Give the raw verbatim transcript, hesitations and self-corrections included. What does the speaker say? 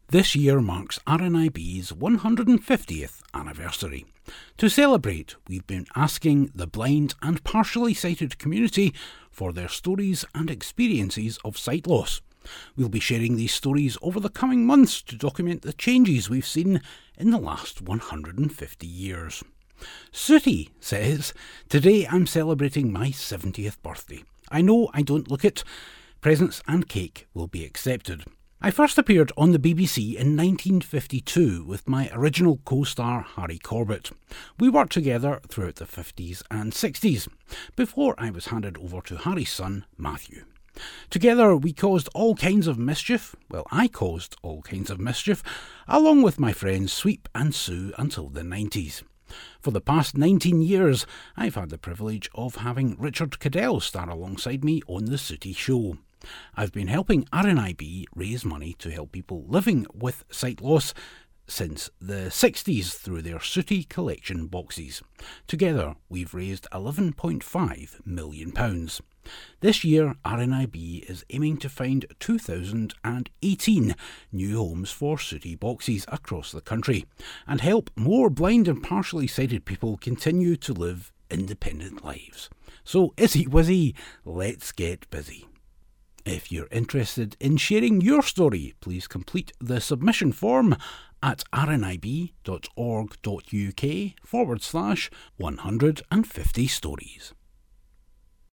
This year marks R N I B's one hundred fiftieth anniversary. To celebrate, we've been asking the blind and partially sighted community for their stories and experiences of sight loss. We'll be sharing these stories over the coming months to document the changes we've seen in the last one hundred fifty years. Sooty says, "Today I'm celebrating my seventieth birthday. I know I don't look it. Presents and cake will be accepted. I first appeared on the B B C in nineteen fifty-two with my original co-star Harry Corbett. We worked together throughout the fifties and sixties, before I was handed over to Harry's son, Matthew. Together we caused all kinds of mischief, well I caused all kinds of mischief, along with my friends Sweep and Sue until the nineties. For the past nineteen years, I've had the privilege of having Richard Cadell star alongside me on The Sooty Show. I've been helping R N I B raise money to help people living with sight loss since the sixties through their Sooty collection boxes. Together, we've raised eleven point five million pounds. This year, R N I B is aiming to find two thousand eighteen new homes for Sooty boxes across the country and help more blind and partially sighted people continue to live independent lives. So, Izzy Wizzy, let's get busy. If you're interested in sharing your story, please complete the submission form at rnib.org.uk forward slash 150 stories.